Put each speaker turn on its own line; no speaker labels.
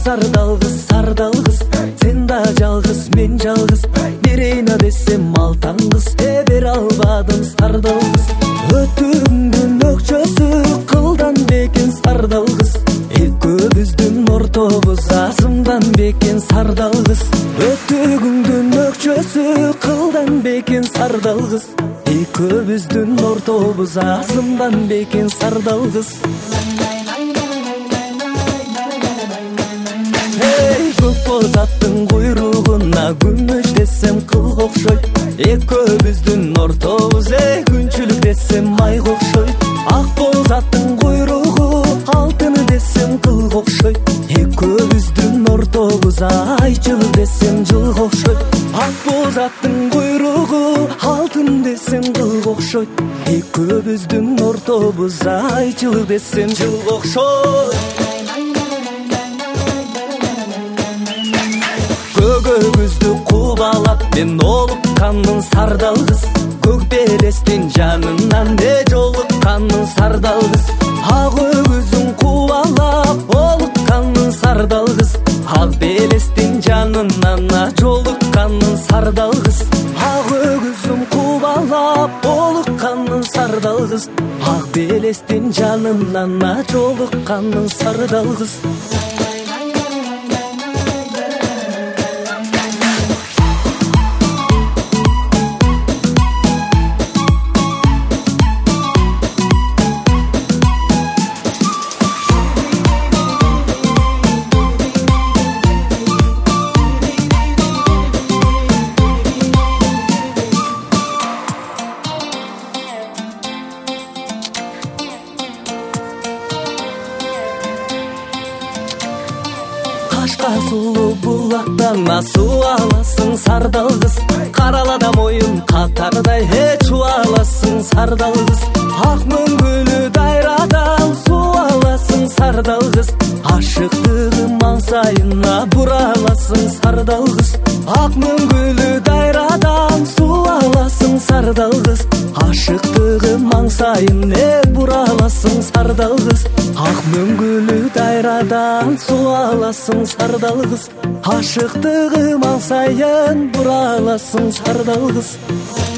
сардал кыз, сен да жалгыз, мен жалгыз, берейин десем алтан кыз, бере албадым сардал кыз. Өтүңдүн өкчөсү кылдан бекен сардал кыз, экөөбүздүн ортобуз азымдан бекен сардал кыз. Өтүгүңдүн өкчөсү кылдан бекен сардал кыз, экөөбүздүн ортобуз азымдан бекен сардал кыз. Көкбоз аттын куйругуна күмүш десем кылга окшойт, экөөбүздүн ортобуз күнчүлүк десем майга окшойт. Ак боз аттын куйругу алтын десем кылга окшойт, экөөбүздүн ортобуз айчылык десем жылга окшойт. Ак боз аттын куйругу алтын десем кылга окшойт, экөөбүздүн ортобуз айчылык десем жылга окшойт. Көгөбүздү кубалап мен олукканмын сардал кыз, көк белестин жанынан жолукканмын сардал кыз. Ак өгүзүн кубалап олукканмын сардал кыз, ак белестин жанынан жолукканмын сардал кыз. Ак өгүзүн кубалап олукканмын сардал кыз, ак белестин жанынан жолукканмын сардал кыз. Кашка сулуу булактан суу аласың сардал кыз, каралада моюн катардай чубаласың сардал кыз. Ак мөңгүлүү дайрадан суу аласың сардал кыз, ашыктыгым маңсайына бураласың сардал кыз. Ак мөңгүлүү дайрадан суу аласың сардал кыз, ашыктыгым маңсайына бураласың сардал кыз. Ак мөңгүлүү дайрадан суу аласың сардал кыз, ашыктыгым маңсайын бураласың сардал кыз.